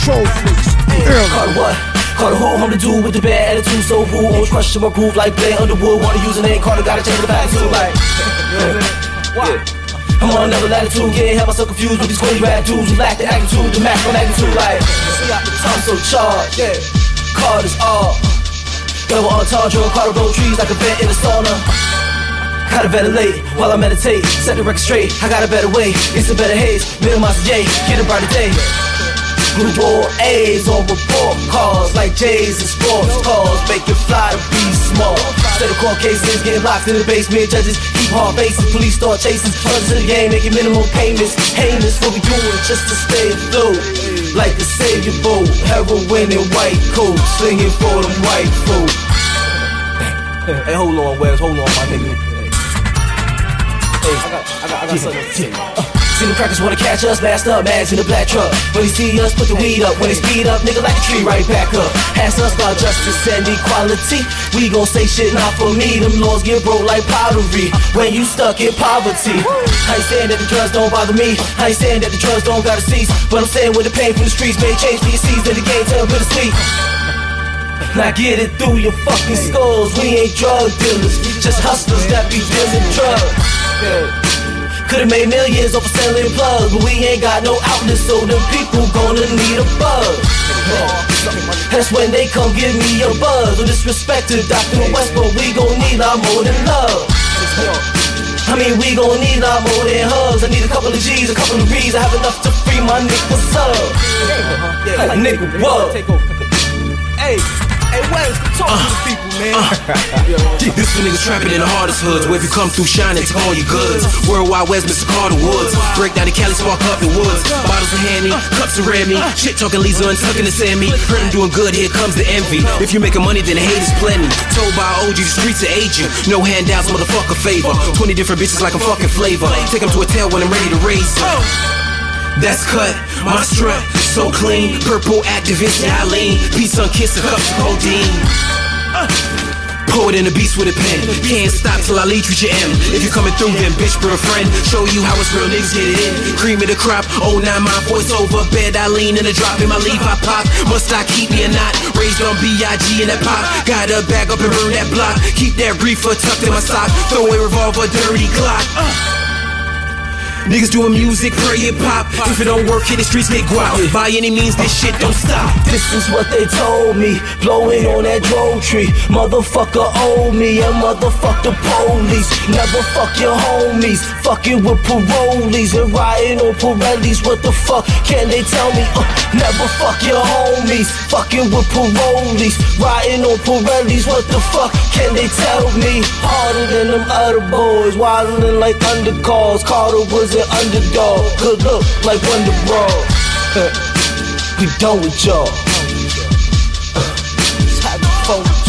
control freaks. Carter what? Carter who? I'm the dude with the bad attitude, so who? Always crushing my groove like Blair Underwood. Wanna use a name, Carter gotta change the attitude like. I'm on another latitude, can't have myself confused with these corny rap dudes who lack the attitude, the max on attitude like. I'm so charged, Carter's all. Double entendre, Carter roll trees like a vent in a sauna. Gotta ventilate while I meditate, set the record straight. I got a better way, it's a better haze. Minimize the J, get a brighter day. Blue ball A's on report cards like J's and sports cars. Make it fly to be small. Instead of court cases getting locked in the basement, judges keep hard faces, police start chasing. Others in the game making minimum payments. Heinous what we doing just to stay afloat. Like a savior boat, heroin and white coat, slinging for them white folk. Hey, hold on, Wes, hold on, my nigga. Hey, I got something to say. See them crackers wanna catch us, masked up, mags in the black truck. When they see us, put the weed up. When they speed up, nigga like a tree right back up. Ask us about justice and equality. We gon' say shit not for me. Them laws get broke like pottery when you stuck in poverty. I ain't saying that the drugs don't bother me. I ain't saying that the drugs don't gotta cease. But I'm saying when the pain from the streets may change for your seeds, then the game turn bittersweet. Now get it through your fucking skulls. We ain't drug dealers, just hustlers that be dealing drugs. Could've made millions off of selling plugs, but we ain't got no outlets, so them people gonna need a buzz. That's when they come give me a buzz. No disrespect to Dr. West, but we gon' need a lot more than love. I mean, we gon' need a lot more than hugs. I need a couple of G's, a couple of B's. I have enough to free my niggas up. Nigga, what? Hey, Wes, talk to the people, man. This for niggas trapping in the hardest hoods, where if you come through shining, take all your goods. Worldwide West, Mr. Carter Woods. Break down the Cali, spark up the woods. Bottles of Henny, cups of Remy. Shit talking Lisa and tucking the Sammy. Heard him doing good, here comes the envy. If you making money, then the hate is plenty. Told by OG, the streets are aging. No handouts, motherfucker favor. 20 different bitches like I'm fucking flavor. Take them to a tail when I'm ready to race them. That's cut, my strut, so clean. Purple activist, yeah, I lean. Pizza and kiss, a cup of codeine. Poet and a beast with a pen. Can't stop till I lead you to M. If you're coming through, then bitch, bring a friend. Show you how it's real niggas get it in. Cream of the crop, 09, my voice over. Bed, I lean in a drop. In my leaf, I pop. Must I keep me or not? Raised on B.I.G. in that pop. Got a bag up and burn that block. Keep that reefer tucked in my sock. Throw a revolver, dirty Glock. Niggas doing music, pray it pop. If it don't work, hit the streets, get guap. By any means, this shit don't stop. This is what they told me, blowing on that drone tree. Motherfucker owe me, and motherfuck the police. Never fuck your homies, fucking with parolees and riding on Pirellis. What the fuck can they tell me? Never fuck your homies, fucking with parolees, riding on Pirellis. What the fuck can they tell me? Harder than them other boys, wildin' like undercars. Carter was an underdog, good look like Wonder Bra. We done with y'all.